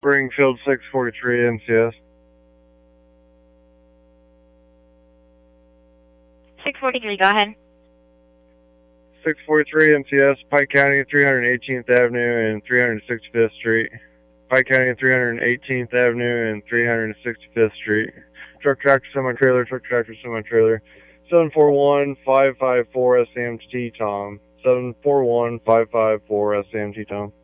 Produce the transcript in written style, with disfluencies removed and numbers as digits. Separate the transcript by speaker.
Speaker 1: Springfield 643 MCS.
Speaker 2: 643, go ahead.
Speaker 1: 643 MCS, Pike County, 318th Avenue and 365th Street. Pike County, 318th Avenue and 365th Street. Truck tractor semi-trailer, truck tractor semi-trailer. 741-554 SAMT Tom. 741-554 SAMT Tom.